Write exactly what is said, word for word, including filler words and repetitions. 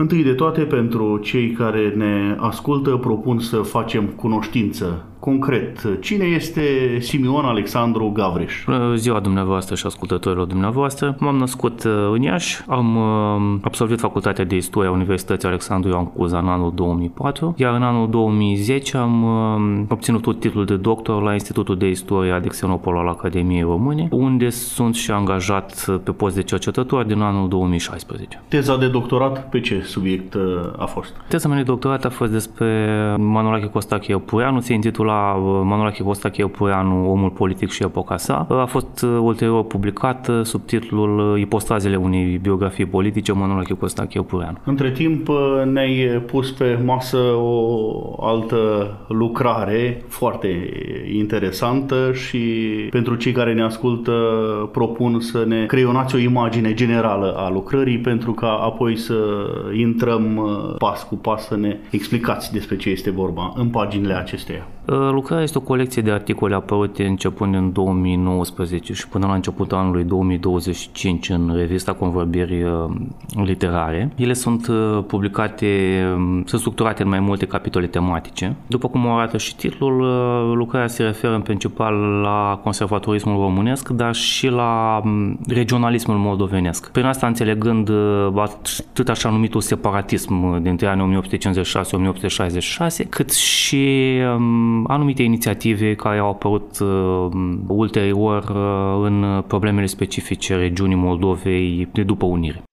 Întâi de toate, pentru cei care ne ascultă, propun să facem cunoștință. Concret, cine este Simion Alexandru Gavriș? Bună ziua dumneavoastră și ascultătorilor dumneavoastră. M-am născut în Iași, am absolvit Facultatea de Istorie a Universității Alexandru Ioan Cuza în anul două mii patru, iar în anul două mii zece am obținut titlul de doctor la Institutul de Istorie Adexenopol al Academiei Române, unde sunt și angajat pe post de cercetător din anul două mii șaisprezece. Teza de doctorat pe ce subiect a fost? Teza mea de doctorat a fost despre Manolache Costache Iăpureanu, se intitula Manolache Costache Iăpureanu, omul politic și epoca sa. A fost ulterior publicat sub titlul Ipostazele unei biografii politice, Manolache Costache Iăpureanu. Între timp ne-ai pus pe masă o altă lucrare foarte interesantă și pentru cei care ne ascultă propun să ne creionați o imagine generală a lucrării pentru ca apoi să intrăm pas cu pas să ne explicați despre ce este vorba în paginile acesteia. Lucrarea este o colecție de articole apărute începând în două mii nouăsprezece și până la începutul anului două mii douăzeci și cinci în revista Convorbiri Literare. Ele sunt publicate, sunt structurate în mai multe capitole tematice. După cum o arată și titlul, lucrarea se referă în principal la conservatorismul românesc, dar și la regionalismul moldovenesc. Prin asta înțelegând atât așa numitul separatism dintre anii o mie opt sute cincizeci și șase - o mie opt sute șaizeci și șase, cât și anumite inițiative care au apărut uh, ulterior uh, în problemele specifice regiunii Moldovei de după unire.